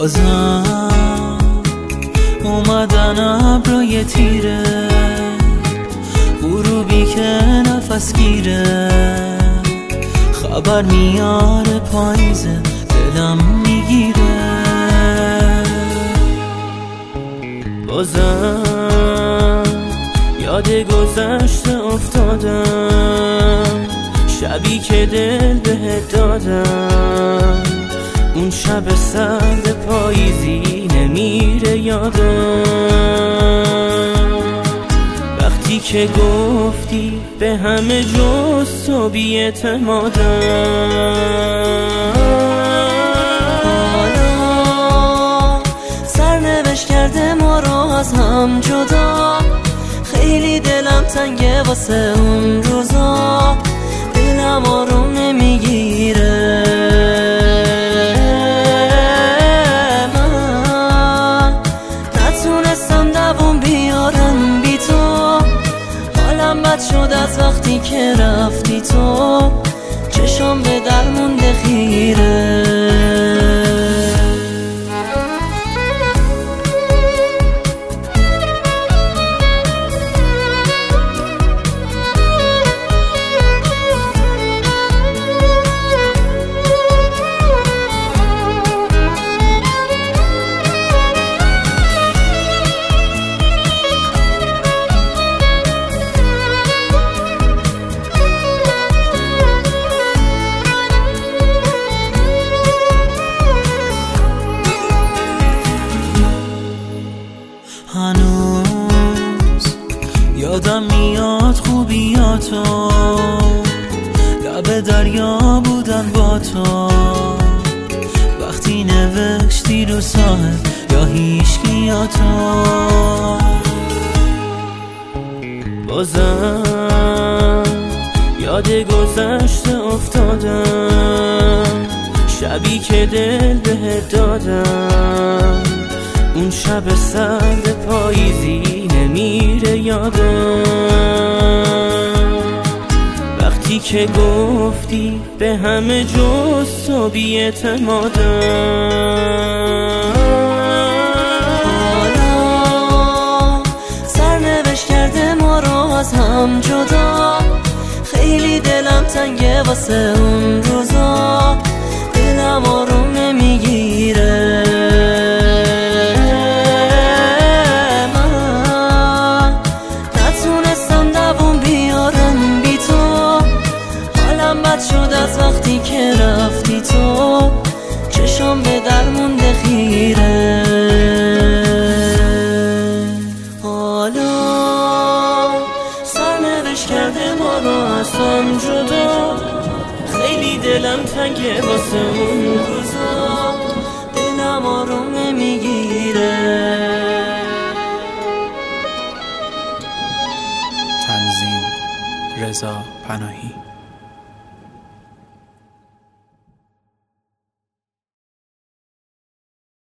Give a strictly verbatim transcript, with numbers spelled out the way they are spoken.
بازم اومدن ابرای تیره، غروبی که نفس گیره، خبر میاره پاییزه دلم میگیره. بازم یاد گذشته افتادم، شبی که دل بهت دادم، اون شب سرد پاییزی نمیره یادم. وقتی که گفتی به همه جز تو بی‌اعتمادم، حالا سرنوشت کرده ما رو از هم جدا، خیلی دلم تنگه واسه اون روزا، دلم آروم نمیگیره. من نتونستم دووم بیارم بی تو، حالم بد شد از وقتی که رفتی تو، چشم به در مونده خیره. هنوز یادم میاد خوبیاتو، لب دریا بودن با تو، وقتی نوشتی رو ساحل یا هیچکیاتو. بازم یاد گذشته افتادم، شبی که دل بهت دادم، اون شب سرد پاییزی نمیره یادم. وقتی که گفتی به همه جز تو بی‌اعتمادم، حالا سرنوشت کرده ما رو از هم جدا، خیلی دلم تنگه واسه اون روزا، دلم آروم نمیگیره. شد از وقتی که رفتی تو، چشم به در مونده خیره. حالا سرنوشت کرده ما رو از هم جدا، خیلی دلم تنگه واسه اون روزا، دلم آروم نمیگیره. تنظیم رضا پناهی.